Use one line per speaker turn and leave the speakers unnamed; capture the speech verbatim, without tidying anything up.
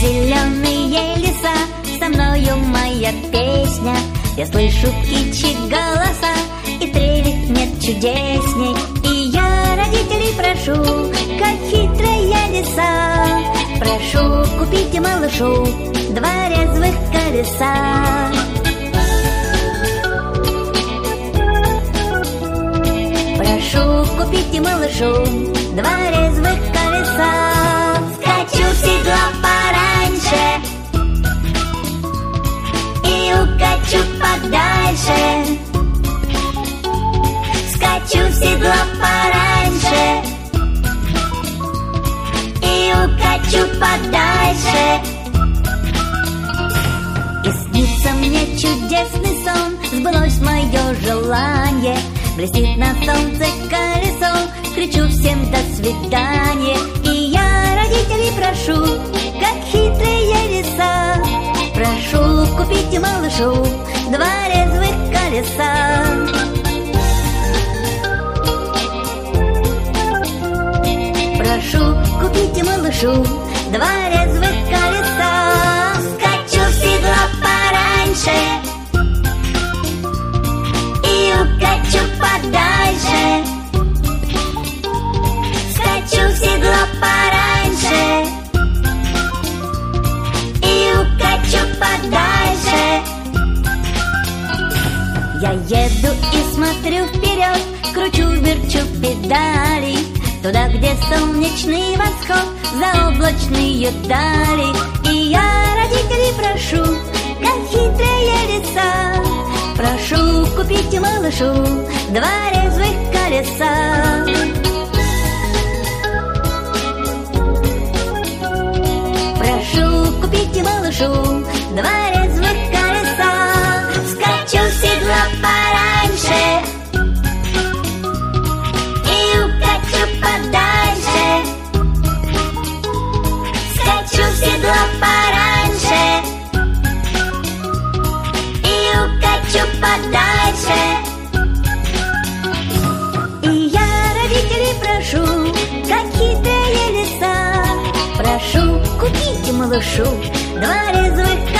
Зеленые леса, со мною моя песня. Я слышу птичьи голоса, и трелей нет чудесней. И я родителей прошу, как хитрая лиса, прошу, купите малышу два резвых колеса. Прошу, купите малышу два резвых колеса. Скачу в седло пораньше и укачу подальше. Скачу в седло пораньше и укачу подальше. И снится мне чудесный сон, сбылось мое желание. Блестит на солнце колесо, кричу всем до свидания. И я родителей прошу, как хитрая лиса, прошу, купите малышу два резвых колеса. Прошу, купите малышу два резвых колеса. Скачу в седло пораньше и укачу подальше. Скачу в седло пораньше и укачу подальше. Я еду и смотрю вперед, кручу-верчу педали, туда, где солнечный восход, заоблачные дали. И я родителей прошу, как хитрая лиса, прошу, купите малышу два резвых колеса. Прошу, купите малышу два резвых колеса. Скачу в седло пораньше и укачу подальше. Скачу в седло пораньше и укачу подальше. И я родителей прошу, как хитрая лиса, прошу, купите малышу два резвых